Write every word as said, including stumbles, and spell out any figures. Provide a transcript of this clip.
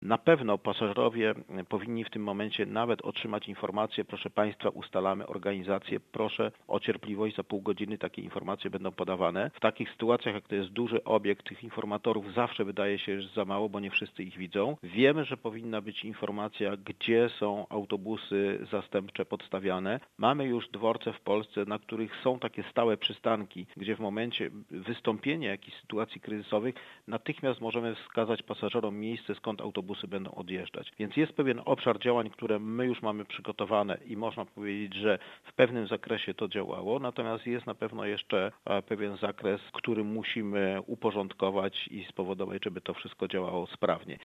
Na pewno pasażerowie powinni w tym momencie nawet otrzymać informację, proszę Państwa, ustalamy organizację, proszę o cierpliwość, za pół godziny takie informacje będą podawane. W takich sytuacjach, jak to jest duży obiekt, tych informatorów zawsze wydaje się, że za mało, bo nie wszyscy ich widzą. Wiemy, że powinna być informacja, gdzie są autobusy zastępcze podstawiane. Mamy już dworce w Polsce, na których są takie stałe przystanki, gdzie w momencie wystąpienia jakichś sytuacji kryzysowych natychmiast możemy wskazać pasażerom miejsce, skąd autobusy będą odjeżdżać. Więc jest pewien obszar działań, które my już mamy przygotowane i można powiedzieć, że w pewnym zakresie to działało, natomiast jest na pewno jeszcze pewien zakres, który musimy uporządkować i spowodować, żeby to wszystko działało sprawnie.